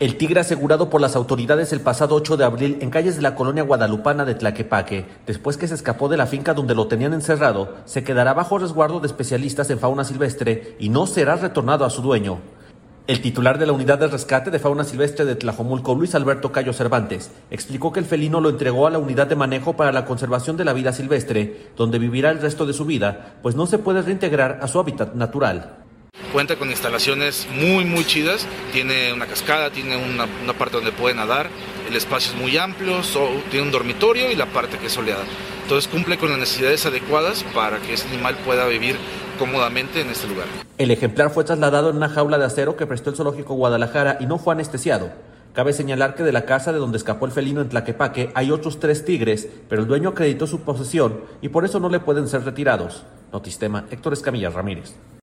El tigre asegurado por las autoridades el pasado 8 de abril en calles de la colonia guadalupana de Tlaquepaque, después que se escapó de la finca donde lo tenían encerrado, se quedará bajo resguardo de especialistas en fauna silvestre y no será retornado a su dueño. El titular de la Unidad de Rescate de Fauna Silvestre de Tlajomulco, Luis Alberto Cayo Cervantes, explicó que el felino lo entregó a la Unidad de Manejo para la Conservación de la Vida Silvestre, donde vivirá el resto de su vida, pues no se puede reintegrar a su hábitat natural. Cuenta con instalaciones muy chidas, tiene una cascada, tiene una parte donde puede nadar, el espacio es muy amplio, tiene un dormitorio y la parte que es soleada. Entonces cumple con las necesidades adecuadas para que ese animal pueda vivir cómodamente en este lugar. El ejemplar fue trasladado en una jaula de acero que prestó el Zoológico Guadalajara y no fue anestesiado. Cabe señalar que de la casa de donde escapó el felino en Tlaquepaque hay otros 3 tigres, pero el dueño acreditó su posesión y por eso no le pueden ser retirados. Notistema, Héctor Escamilla Ramírez.